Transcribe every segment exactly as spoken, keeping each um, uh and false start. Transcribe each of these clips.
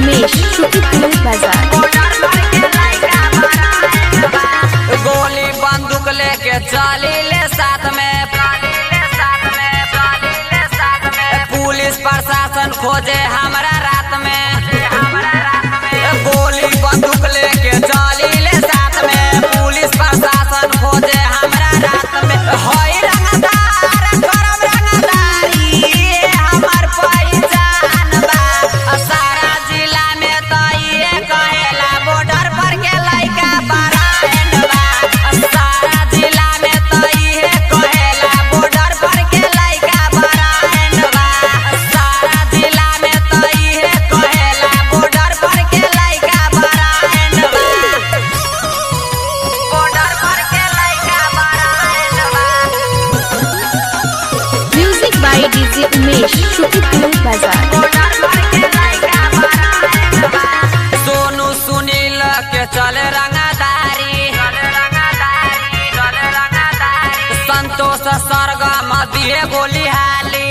उमेश शुक्रिया बाजार। गोली बंदूक लेके चली ले साथ में, पुलिस प्रशासन खोजे हमारा रात में। गोली बंदूक लेके चली ले साथ में, पुलिस प्रशासन खोजे हमारा रात में। होई रंगदार करम रंगदारी हमार पहचान बा, सारा जिला में तो ये कहेला बॉर्डर पर के लइका बरांड बा। सारा जिला में तो ये कहेला बॉर्डर पर के लइका बरांड बा। सारा जिला में तो ये कहेला बॉर्डर पर के लइका बरांड बा। बॉर्डर पर के लइका बरांड बा। म्यूजिक बाय डीजे उमेश शुक्रिया बाजार। सोनू सुनील के चले रंगदारी, संतोष सरगम दिए गोली हाली।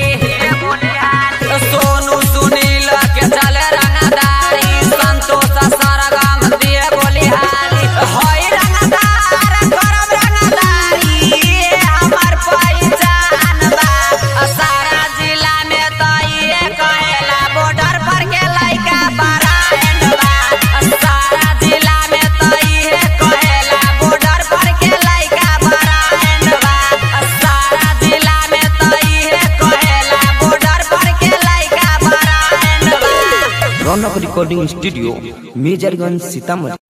सोनू सुनील के चले रंगदारी, संतोष सरगम दिए गोली हाली। होई रंगदार करम रंगदारी हमार पहचान बा, सारा जिला में तो ये कहेला बॉर्डर पर के लइका बरांड बा। सारा जिला में तो ये कहेला बॉर्डर पर के लइका बरांड बा। सारा जिला में तो ये कहेला बॉर्डर पर के लइका बरांड बा। Raunak recording studio Majorganj Sitamarhi.